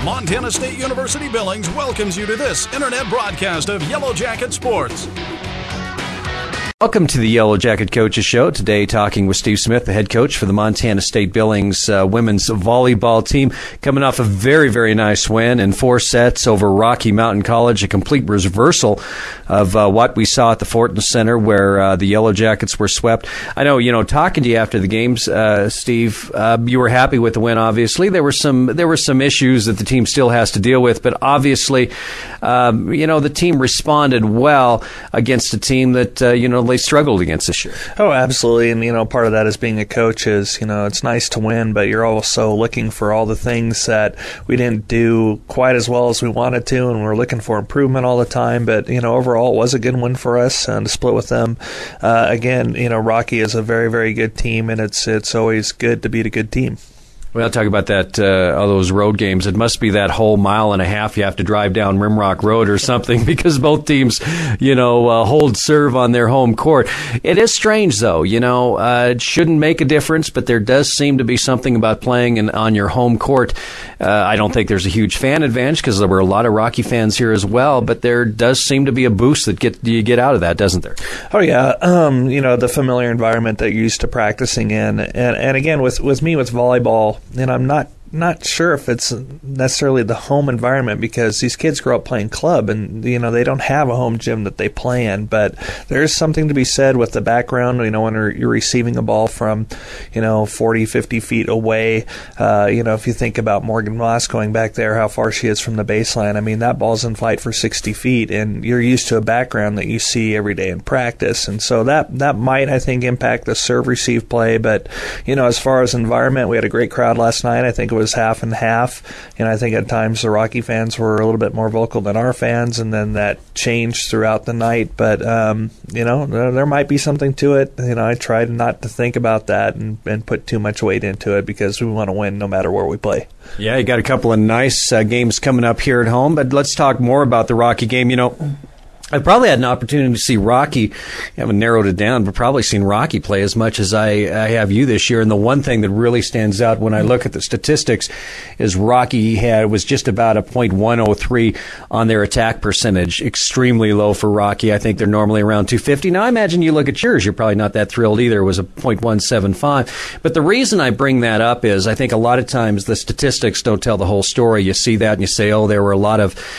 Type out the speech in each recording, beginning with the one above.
Montana State University Billings welcomes you to this internet broadcast of Yellow Jacket Sports. Welcome to the Yellow Jacket Coaches Show. Today, talking with Steve Smith, the head coach for the Montana State Billings women's volleyball team, coming off a very, very nice win in 4 sets over Rocky Mountain College, a complete reversal of what we saw at the Fortin Center, where the Yellow Jackets were swept. I know, talking to you after the games, Steve, you were happy with the win. Obviously, there were some issues that the team still has to deal with, but obviously, the team responded well against a team that they struggled against this year. Oh, absolutely. And, part of that is being a coach is, it's nice to win, but you're also looking for all the things that we didn't do quite as well as we wanted to, and we're looking for improvement all the time. But, overall, it was a good win for us to split with them. Again, Rocky is a very, very good team, and it's always good to beat a good team. Well, talk about that, all those road games. It must be that whole mile and a half you have to drive down Rimrock Road or something because both teams, hold serve on their home court. It is strange, though. It shouldn't make a difference, but there does seem to be something about playing on your home court. I don't think there's a huge fan advantage because there were a lot of Rocky fans here as well, but there does seem to be a boost that you get out of that, doesn't there? Oh, yeah. The familiar environment that you're used to practicing in. And again, with me, with volleyball, and I'm not sure if it's necessarily the home environment because these kids grow up playing club and, they don't have a home gym that they play in. But there is something to be said with the background, when you're receiving a ball from, 40, 50 feet away. If you think about Morgan Moss going back there, how far she is from the baseline, that ball's in flight for 60 feet and you're used to a background that you see every day in practice. And so that might, I think, impact the serve-receive play. But, as far as environment, we had a great crowd last night. I think it was half and half, and I think at times the Rocky fans were a little bit more vocal than our fans, and then that changed throughout the night. But there might be something to it. I tried not to think about that and put too much weight into it because we want to win no matter where we play. Yeah, you got a couple of nice games coming up here at home, but let's talk more about the Rocky game. I probably had an opportunity to see Rocky. I haven't narrowed it down, but probably seen Rocky play as much as I have you this year. And the one thing that really stands out when I look at the statistics is Rocky was just about a .103 on their attack percentage. Extremely low for Rocky. I think they're normally around 250. Now, I imagine you look at yours, you're probably not that thrilled either. It was a .175. But the reason I bring that up is I think a lot of times the statistics don't tell the whole story. You see that and you say, oh, there were a lot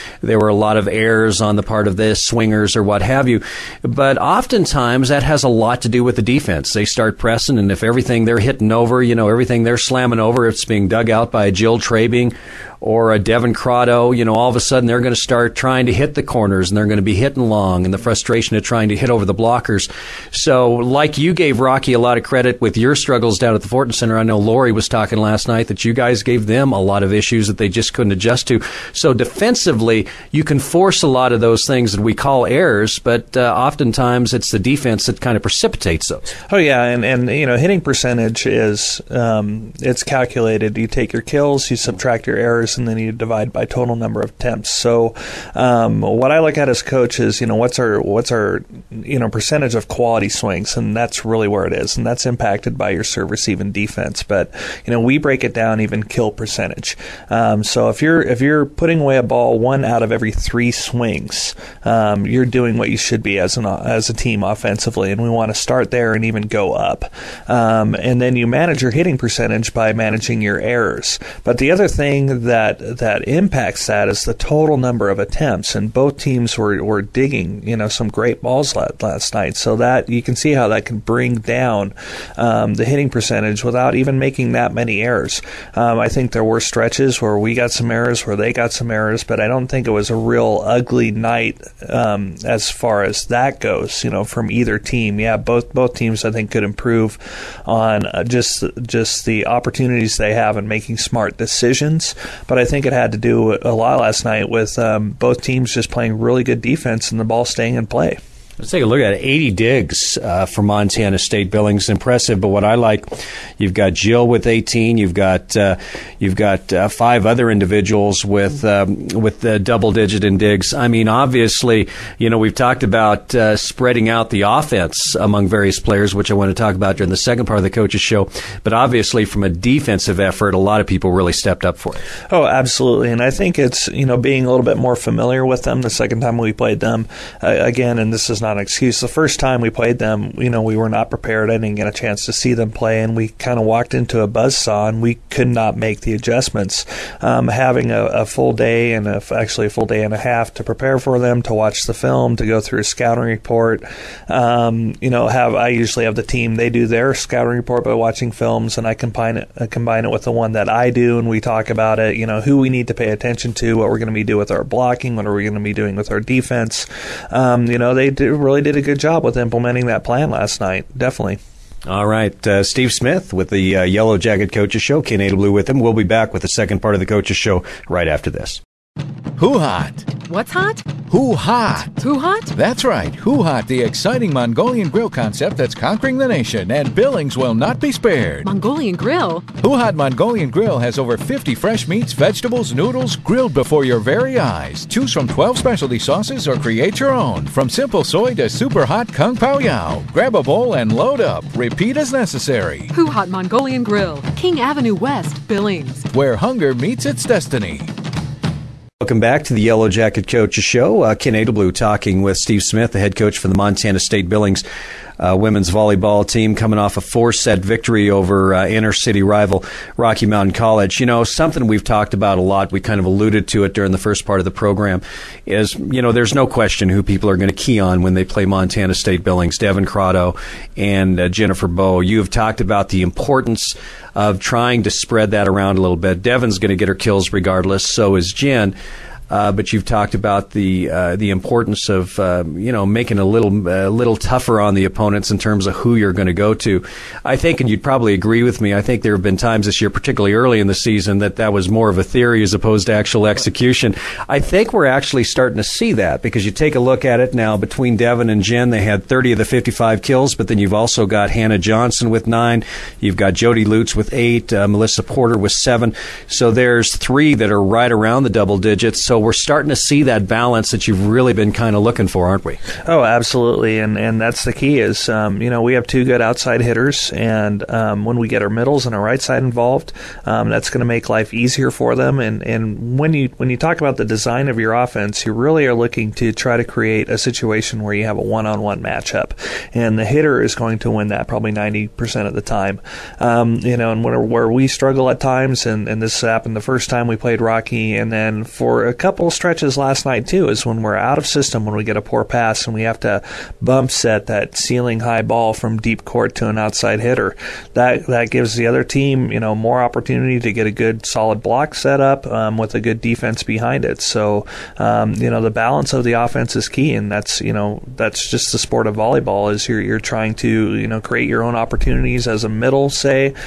of errors on the part of this swingers or what have you. But oftentimes that has a lot to do with the defense. They start pressing, and if everything they're hitting over, everything they're slamming over, it's being dug out by a Jill Trabing or a Devin Crotto, all of a sudden they're going to start trying to hit the corners and they're going to be hitting long, and the frustration of trying to hit over the blockers. So like you gave Rocky a lot of credit with your struggles down at the Fortin Center, I know Lori was talking last night that you guys gave them a lot of issues that they just couldn't adjust to. So defensively, you can force a lot of those things that we call errors, but oftentimes it's the defense that kind of precipitates those. Oh, yeah, and hitting percentage is it's calculated. You take your kills, you subtract your errors, and then you divide by total number of attempts. So what I look at as coach is, what's our percentage of quality swings, and that's really where it is, and that's impacted by your serve, receive, and defense. But we break it down even kill percentage. So if you're putting away a ball 1 out of every 3 swings, you're doing what you should be as a team offensively, and we want to start there and even go up. And then you manage your hitting percentage by managing your errors. But the other thing that impacts that is the total number of attempts, and both teams were digging some great balls last night, so that you can see how that can bring down the hitting percentage without even making that many errors. I think there were stretches where we got some errors, where they got some errors, but I don't think it was a real ugly night as far as that goes, from either team. Yeah, both teams I think could improve on just the opportunities they have in making smart decisions. But I think it had to do a lot last night with both teams just playing really good defense and the ball staying in play. Let's take a look at it. 80 digs for Montana State Billings. Impressive, but what I like, you've got Jill with 18. You've got 5 other individuals with double-digit in digs. I mean, obviously, we've talked about spreading out the offense among various players, which I want to talk about during the second part of the coach's show. But obviously, from a defensive effort, a lot of people really stepped up for it. Oh, absolutely. And I think it's, being a little bit more familiar with them the second time we played them. Again, and this is not an excuse. The first time we played them, we were not prepared. I didn't get a chance to see them play, and we kind of walked into a buzzsaw, and we could not make the adjustments. Having a full day and actually a full day and a half to prepare for them, to watch the film, to go through a scouting report. I usually have the team, they do their scouting report by watching films, and I combine it with the one that I do, and we talk about it, who we need to pay attention to, what we're going to be doing with our blocking, what are we going to be doing with our defense. They really did a good job with implementing that plan last night, definitely. All right, Steve Smith with the Yellow Jacket Coaches Show, Ken Adelblue with him. We'll be back with the second part of the Coaches Show right after this. Who Hot? What's hot? Who Hot? Who hot? That's right, Who Hot, the exciting Mongolian grill concept that's conquering the nation, and Billings will not be spared. Mongolian grill? Who Hot Mongolian Grill has over 50 fresh meats, vegetables, noodles, grilled before your very eyes. Choose from 12 specialty sauces or create your own. From simple soy to super hot Kung Pao Yao. Grab a bowl and load up. Repeat as necessary. Who Hot Mongolian Grill, King Avenue West, Billings. Where hunger meets its destiny. Welcome back to the Yellow Jacket Coaches Show. Ken Adelblue talking with Steve Smith, the head coach for the Montana State Billings women's volleyball team, coming off a 4-set victory over inner-city rival Rocky Mountain College. Something we've talked about a lot, we kind of alluded to it during the first part of the program, is, there's no question who people are going to key on when they play Montana State Billings. Devin Crotto and Jennifer Bowe. You have talked about the importance of trying to spread that around a little bit. Devin's going to get her kills regardless, so is Jen. But you've talked about the importance of making a little tougher on the opponents in terms of who you're going to go to. I think, and you'd probably agree with me, I think there have been times this year, particularly early in the season, that was more of a theory as opposed to actual execution. I think we're actually starting to see that, because you take a look at it now, between Devin and Jen, they had 30 of the 55 kills, but then you've also got Hannah Johnson with 9, you've got Jody Lutz with 8, Melissa Porter with 7, so there's 3 that are right around the double digits. So we're starting to see that balance that you've really been kind of looking for, aren't we? Oh, absolutely, and that's the key is, we have 2 good outside hitters, and when we get our middles and our right side involved, that's going to make life easier for them, and when you talk about the design of your offense, you really are looking to try to create a situation where you have a one-on-one matchup, and the hitter is going to win that probably 90% of the time. And where we struggle at times, and this happened the first time we played Rocky, and then for a couple stretches last night too, is when we're out of system, when we get a poor pass and we have to bump set that ceiling high ball from deep court to an outside hitter. That gives the other team more opportunity to get a good solid block set up with a good defense behind it. So the balance of the offense is key, and that's just the sport of volleyball, is you're trying to create your own opportunities as a middle, say,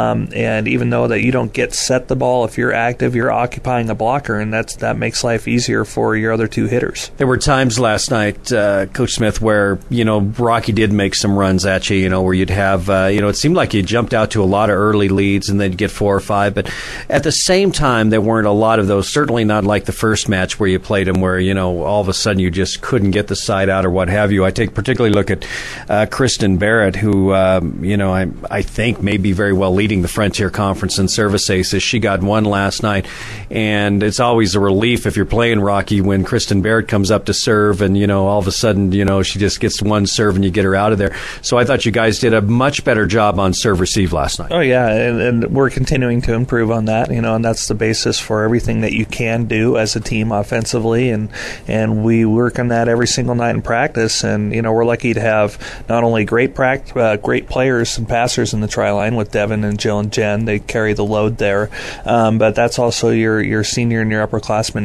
and even though that you don't get set the ball, if you're active, you're occupying a blocker, and that makes life easier for your other 2 hitters. There were times last night, Coach Smith, where Rocky did make some runs at you, where you'd have it seemed like you jumped out to a lot of early leads and then you'd get 4 or 5, but at the same time there weren't a lot of those, certainly not like the first match where you played them, where all of a sudden you just couldn't get the side out or what have you. I take particularly look at Kristen Barrett, who I think may be very well leading the Frontier Conference in service aces. She got 1 last night, and it's always a relief if you're playing Rocky when Kristen Barrett comes up to serve and, all of a sudden, she just gets 1 serve and you get her out of there. So I thought you guys did a much better job on serve receive last night. Oh, yeah, and we're continuing to improve on that, and that's the basis for everything that you can do as a team offensively, and we work on that every single night in practice, and, we're lucky to have not only great players and passers in the try line with Devin and Jill and Jen. They carry the load there, but that's also your senior and your upperclassmen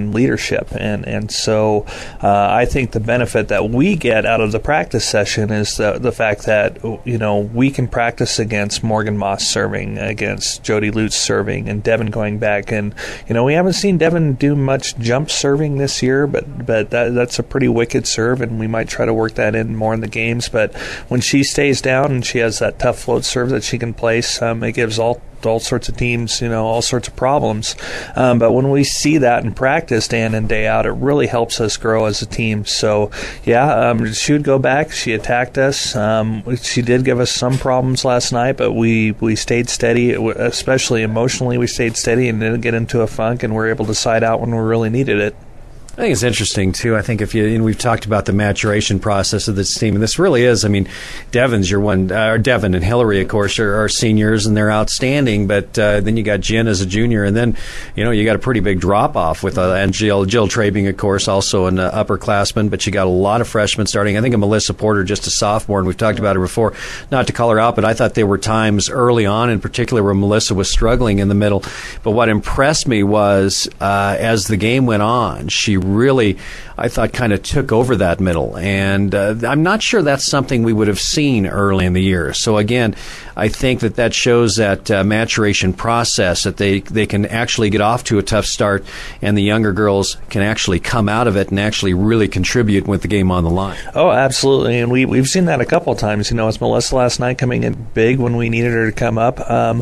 in leadership, and so I think the benefit that we get out of the practice session is the fact that we can practice against Morgan Moss serving, against Jody Lutz serving, and Devin going back, and we haven't seen Devin do much jump serving this year, but that's a pretty wicked serve, and we might try to work that in more in the games. But when she stays down and she has that tough float serve that she can place, it gives all sorts of teams, all sorts of problems. But when we see that in practice day in and day out, it really helps us grow as a team. So, she would go back. She attacked us. She did give us some problems last night, but we stayed steady, especially emotionally. We stayed steady and didn't get into a funk, and were able to side out when we really needed it. I think it's interesting, too. I think we've talked about the maturation process of this team, and this really is, Devin's your one, Devin and Hillary, of course, are seniors, and they're outstanding, but then you got Jen as a junior, and then, you got a pretty big drop-off with, and Jill Trabing, of course, also an upperclassman, but you got a lot of freshmen starting. I think of Melissa Porter, just a sophomore, and we've talked about her before, not to call her out, but I thought there were times early on, in particular, where Melissa was struggling in the middle. But what impressed me was, as the game went on, she really, I thought, kind of took over that middle. And I'm not sure that's something we would have seen early in the year. So, again, I think that shows that maturation process, that they can actually get off to a tough start, and the younger girls can actually come out of it and actually really contribute with the game on the line. Oh, absolutely. And we've seen that a couple of times. It's Melissa last night coming in big when we needed her to come up.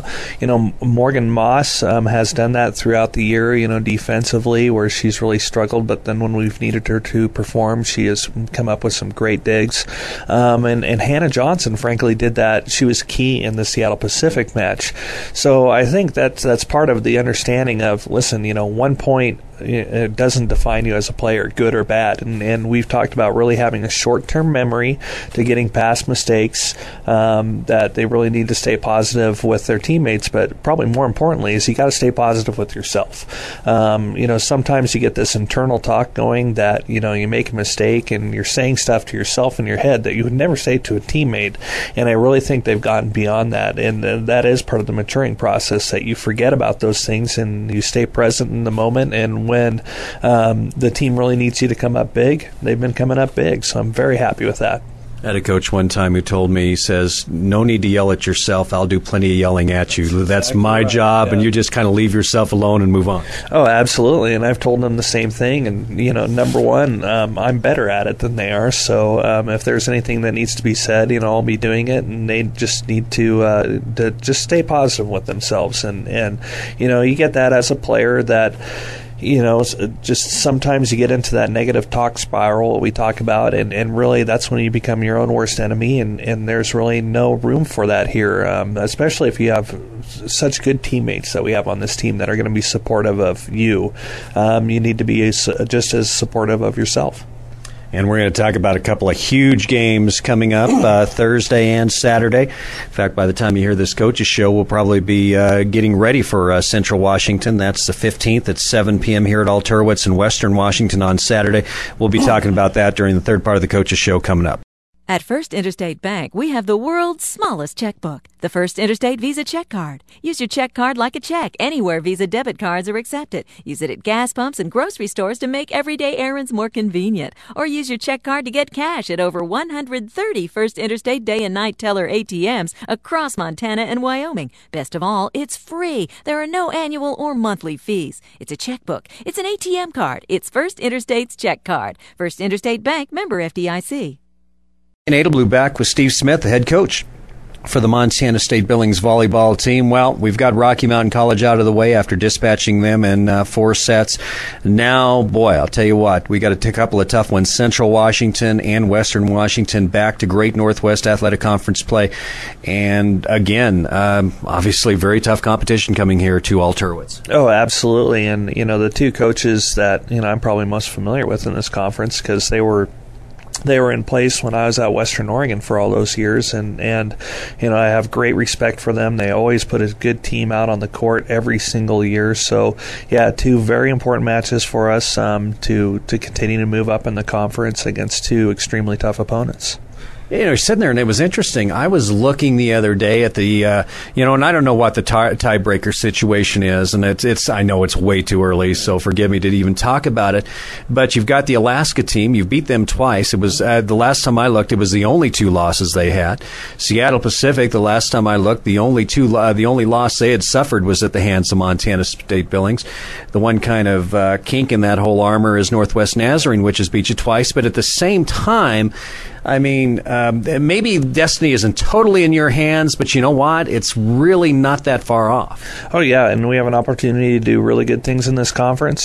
Morgan Moss has done that throughout the year, defensively, where she's really struggled, but then when we've needed her to perform, she has come up with some great digs. And Hannah Johnson, frankly, did that. She was key in the Seattle Pacific match. So I think that's part of the understanding of, listen, 1 point, it doesn't define you as a player, good or bad. And we've talked about really having a short-term memory to getting past mistakes, that they really need to stay positive with their teammates. But probably more importantly is you got to stay positive with yourself. Sometimes you get this internal talk going that, you make a mistake and you're saying stuff to yourself in your head that you would never say to a teammate. And I really think they've gotten beyond that. And that is part of the maturing process, that you forget about those things and you stay present in the moment. And when the team really needs you to come up big, they've been coming up big. So I'm very happy with that. I had a coach one time who told me, he says, no need to yell at yourself. I'll do plenty of yelling at you. That's exactly my job, yeah. And you just kind of leave yourself alone and move on. Oh, absolutely. And I've told them the same thing. And, number one, I'm better at it than they are. So if there's anything that needs to be said, I'll be doing it. And they just need to just stay positive with themselves. And you get that as a player that, just sometimes you get into that negative talk spiral we talk about, and really that's when you become your own worst enemy, and there's really no room for that here, especially if you have such good teammates that we have on this team that are going to be supportive of you. You need to be just as supportive of yourself. And we're going to talk about a couple of huge games coming up Thursday and Saturday. In fact, by the time you hear this coaches show, we'll probably be getting ready for Central Washington. That's the 15th at 7 p.m. here at Alturwitz in Western Washington on Saturday. We'll be talking about that during the third part of the coaches show coming up. At First Interstate Bank, we have the world's smallest checkbook, the First Interstate Visa Check Card. Use your check card like a check anywhere Visa debit cards are accepted. Use it at gas pumps and grocery stores to make everyday errands more convenient. Or use your check card to get cash at over 130 First Interstate day and night teller ATMs across Montana and Wyoming. Best of all, it's free. There are no annual or monthly fees. It's a checkbook. It's an ATM card. It's First Interstate's check card. First Interstate Bank, member FDIC. And Edelblue back with Steve Smith, the head coach for the Montana State Billings volleyball team. Well, we've got Rocky Mountain College out of the way after dispatching them in 4 sets. Now, boy, I'll tell you what, we got a couple of tough ones. Central Washington and Western Washington back to Great Northwest Athletic Conference play. And again, obviously very tough competition coming here to Alturwitz. Oh, absolutely. And, the two coaches that, I'm probably most familiar with in this conference, because they were in place when I was at Western Oregon for all those years, and I have great respect for them. They always put a good team out on the court every single year. So, yeah, 2 very important matches for us to continue to move up in the conference against 2 extremely tough opponents. Sitting there, and it was interesting. I was looking the other day at the, and I don't know what the tiebreaker situation is, and it's. I know it's way too early, so forgive me to even talk about it. But you've got the Alaska team. You've beat them twice. It was the last time I looked, it was the only 2 losses they had. Seattle Pacific, the last time I looked, the only loss they had suffered was at the hands of Montana State Billings. The one kind of kink in that whole armor is Northwest Nazarene, which has beat you twice. But at the same time, I mean, maybe destiny isn't totally in your hands, but you know what? It's really not that far off. Oh, yeah, and we have an opportunity to do really good things in this conference.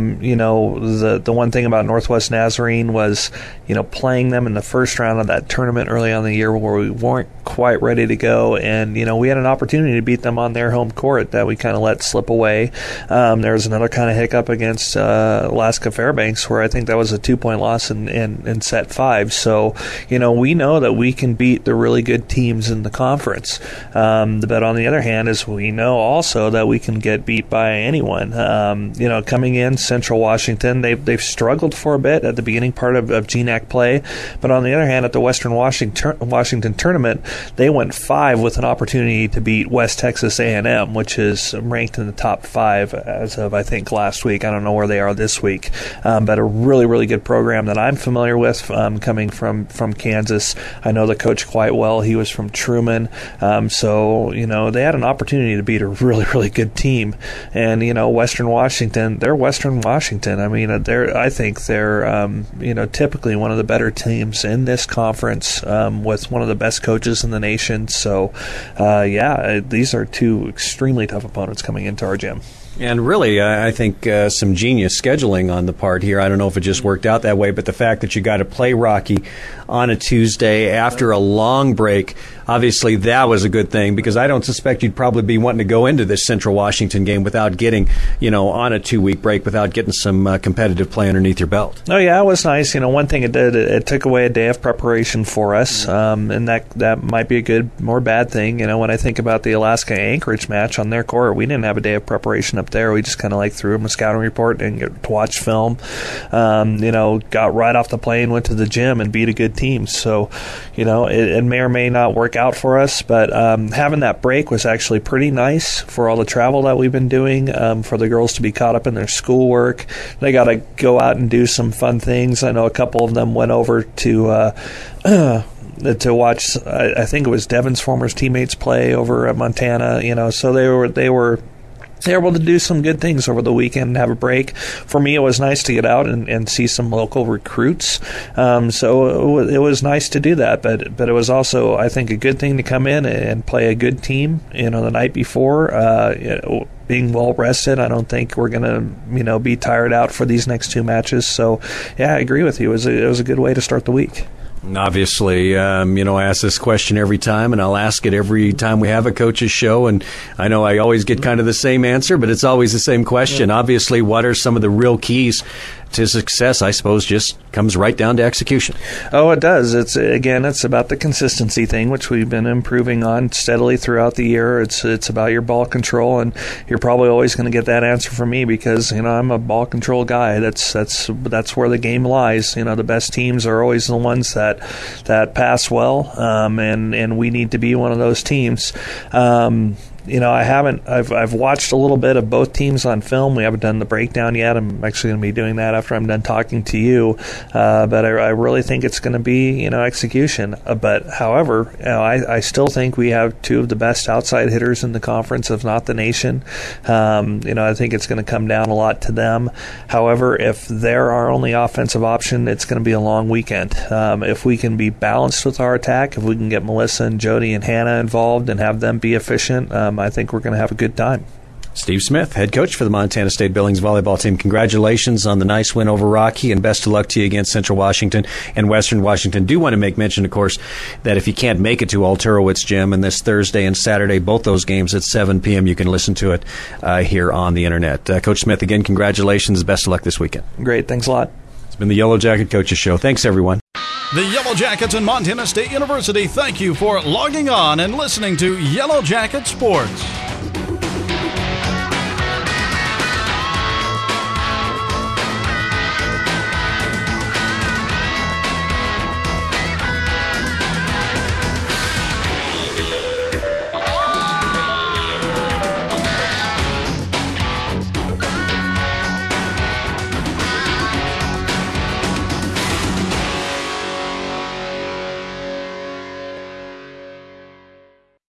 The one thing about Northwest Nazarene was, playing them in the first round of that tournament early on in the year where we weren't quite ready to go, and, we had an opportunity to beat them on their home court that we kind of let slip away. There was another kind of hiccup against Alaska Fairbanks where I think that was a 2-point loss in set 5. So, we know that we can beat the really good teams in the conference. But on the other hand, is we know also that we can get beat by anyone. Coming in, Central Washington, they've struggled for a bit at the beginning part of GNAC play. But on the other hand, at the Western Washington tournament, they went 5 with an opportunity to beat West Texas A&M, which is ranked in the top 5 as of, I think, last week. I don't know where they are this week. But a really, really good program that I'm familiar with coming from Kansas. I know the coach quite well. He was from Truman. So they had an opportunity to beat a really, really good team. And, Western Washington, they're Western Washington. I mean, I think they're, typically one of the better teams in this conference with one of the best coaches in the nation. So, these are 2 extremely tough opponents coming into our gym. And really, I think some genius scheduling on the part here. I don't know if it just worked out that way, but the fact that you got to play Rocky on a Tuesday after a long break, obviously that was a good thing, because I don't suspect you'd probably be wanting to go into this Central Washington game without getting, on a 2-week break, without getting some competitive play underneath your belt. Oh, yeah, it was nice. One thing it did, it took away a day of preparation for us, and that might be a good or bad thing. When I think about the Alaska Anchorage match on their court, we didn't have a day of preparation up there. We just kind of threw them a scouting report and get to watch film. Got right off the plane, went to the gym, and beat a good team. So, it may or may not work out for us, but having that break was actually pretty nice for all the travel that we've been doing, for the girls to be caught up in their schoolwork. They got to go out and do some fun things. I know a couple of them went over to watch, I think it was Devin's former teammates play over at Montana, so they were able to do some good things over the weekend and have a break. For me, it was nice to get out and see some local recruits. So it was nice to do that, but it was also, I think, a good thing to come in and play a good team, the night before. Being well rested, I don't think we're going to, be tired out for these next 2 matches. So, yeah, I agree with you. It was a good way to start the week. Obviously, I ask this question every time, and I'll ask it every time we have a coach's show, and I know I always get kind of the same answer, but it's always the same question. Yeah. Obviously, what are some of the real keys to success? I suppose just comes right down to execution. Oh, it does. It's about the consistency thing, which we've been improving on steadily throughout the year. It's about your ball control, and you're probably always going to get that answer from me because I'm a ball control guy. That's where the game lies. The best teams are always the ones that pass well, and we need to be one of those teams. I've watched a little bit of both teams on film. We haven't done the breakdown yet. I'm actually going to be doing that after I'm done talking to you. But I really think it's going to be, execution. But however, I still think we have 2 of the best outside hitters in the conference, if not the nation. I think it's going to come down a lot to them. However, if they're our only offensive option, it's going to be a long weekend. If we can be balanced with our attack, if we can get Melissa and Jody and Hannah involved and have them be efficient, I think we're going to have a good time. Steve Smith, head coach for the Montana State Billings volleyball team. Congratulations on the nice win over Rocky, and best of luck to you against Central Washington and Western Washington. Do want to make mention, of course, that if you can't make it to Alterowitz Gym, and this Thursday and Saturday, both those games at 7 p.m., you can listen to it here on the Internet. Coach Smith, again, congratulations. Best of luck this weekend. Great. Thanks a lot. It's been the Yellow Jacket Coaches Show. Thanks, everyone. The Yellow Jackets and Montana State University thank you for logging on and listening to Yellow Jacket Sports.